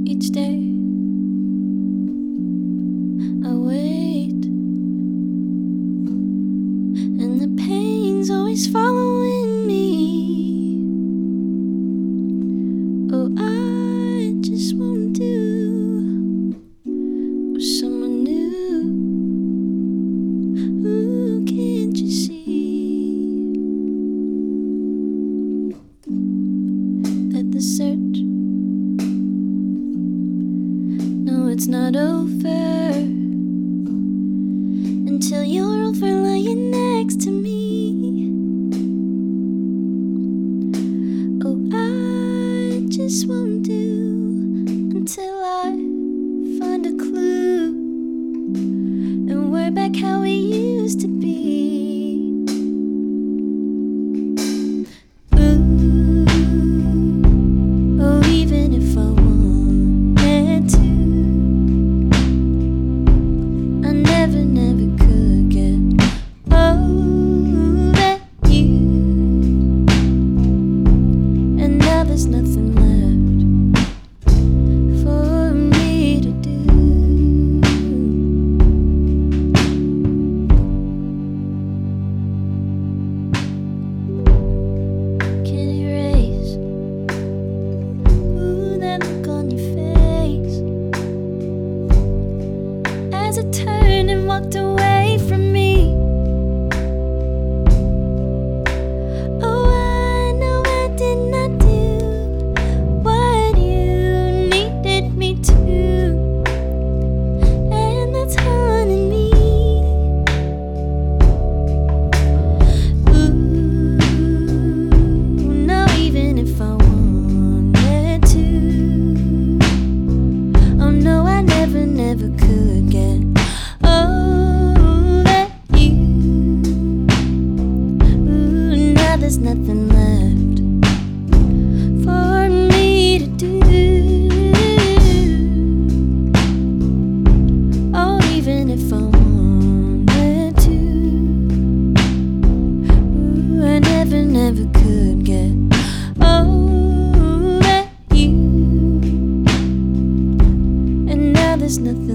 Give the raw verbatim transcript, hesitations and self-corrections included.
Each day I wait, and the pain's always following me. Oh, I just won't do with someone new. Ooh, can't you see that the search, no, it's not over until you're over lying next to me. Oh, I just won't do until I find a clue, and we're back how we used to be. Ooh, oh, even if I wanted to, I never, never could get over you. And now there's nothing left for me to do. Can't erase, ooh, that look on your face as I turned and walked away from me. Oh, I know I did not do what you needed me to, and that's haunting me. Ooh, no, even if I wanted to, oh no, I never, never could get over you. Ooh, now there's nothing left for me to do. Oh, even if I wanted to, ooh, I never, never could get over you. And now there's nothing